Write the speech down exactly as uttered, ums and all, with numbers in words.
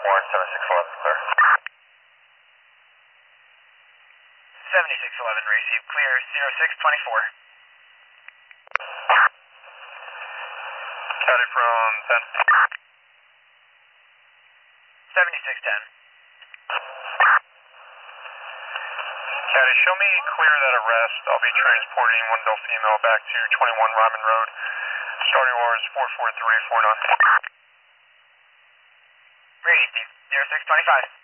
Warren, seventy-six eleven, clear. seventy-six eleven, receive clear, zero six twenty-four. Caddy from ten. seventy-six ten. Caddy, show me clear that arrest. I'll be transporting one adult female back to twenty-one Ryman Road. Starting hours four four three four nine. Reading, zero six twenty-five.